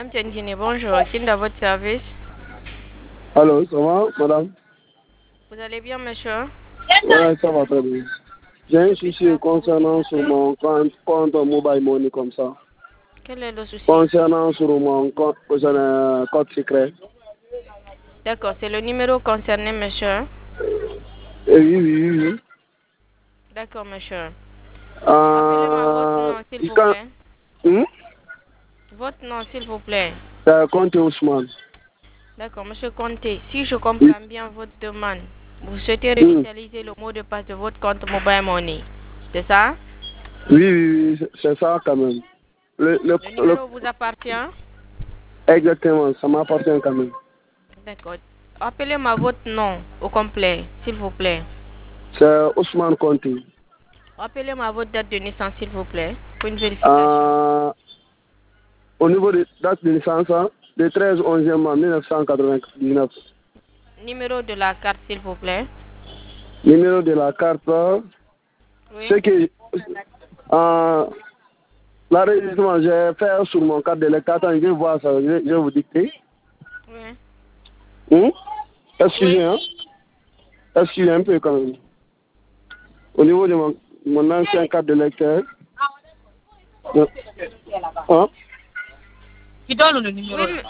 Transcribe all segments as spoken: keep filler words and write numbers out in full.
Madame Tiendine, bonjour. Qui est dans votre service? Allô, ça va, madame? Vous allez bien, monsieur? Ouais, ça va très bien. J'ai un souci concernant sur mon compte, compte mobile money comme ça. Quel est le souci? Concernant sur mon compte, concernant code secret. D'accord, c'est le numéro concerné, monsieur. Eh oui, oui, oui, oui. D'accord, monsieur. Appelez-moi votre Euh, nom, s'il il vous can- plaît. Hmm? Votre nom, s'il vous plaît. C'est compte Ousmane. D'accord, monsieur Conté. Si je Oui. comprends bien votre demande, vous souhaitez Hmm. réinitialiser le mot de passe de votre compte Mobile Money. C'est ça? Oui, oui, oui, c'est- c'est ça quand même. Le, le, Le le- numéro vous appartient? exactement, ça m'appartient quand même. D'accord. Appelez-moi votre nom au complet, s'il vous plaît. C'est Ousmane Conté. Appelez-moi votre date de naissance, s'il vous plaît, pour une vérification. Euh, au niveau de date de naissance, hein, le treize onzième mois mille neuf cent quatre-vingt-dix-neuf. Numéro de la carte, s'il vous plaît. Numéro de la carte, Oui. c'est que euh, l'enregistrement, j'ai fait sur mon carte d'électeur. Attends, je vais voir ça, je vais, je vais vous dicter. Oui. Hum? Excusez, Oui. hein? Excusez un peu quand même. Au niveau de mon, mon ancien carte d'électeur. euh, Hein? Qui donne le numéro? Oui,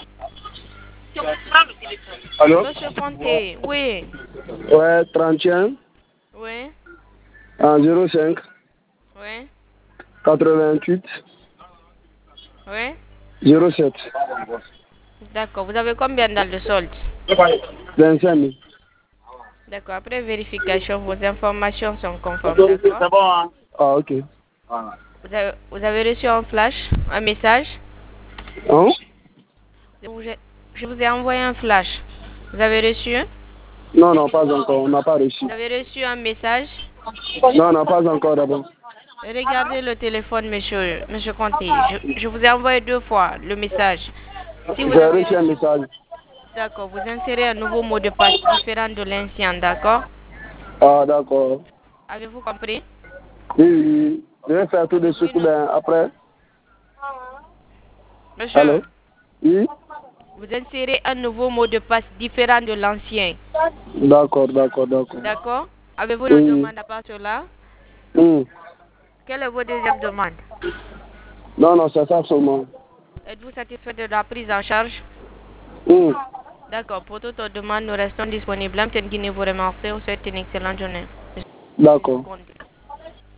Allô? monsieur Conté. Oui. Ouais, trente et un, Oui. euh, zéro cinq, Oui. quatre-vingt-huit, Oui. zéro sept. D'accord. Vous avez combien dans le solde? vingt-cinq mille. D'accord. Après vérification, vos informations sont conformes. C'est D'accord. bon, hein? Ah, ok. Vous avez, vous avez reçu un flash, un message. Hein? Je vous ai, je vous ai envoyé un flash. Vous avez reçu? Non, non, pas encore, on n'a pas reçu. Vous avez reçu un message? Non, non, pas encore d'abord. Regardez le téléphone, monsieur, monsieur Conté. Je, je vous ai envoyé deux fois le message. Si vous J'ai avez reçu un reçu, message. d'accord, vous insérez un nouveau mot de passe différent de l'ancien, d'accord? Ah, d'accord. Avez-vous compris? Oui, oui, oui. Je vais faire tout de Oui, suite, non. ben, après. Allô? Monsieur, Oui? vous insérez un nouveau mot de passe différent de l'ancien, D'accord, d'accord, d'accord. d'accord? Avez-vous une Oui. demande à part cela? Hum. Quelle est votre deuxième demande? Non, non, c'est ça seulement. Êtes-vous satisfait de la prise en charge? Hum. D'accord, pour toute autre demande, nous restons disponibles. Guinée vous remercie. Vous souhaite une excellente journée. D'accord.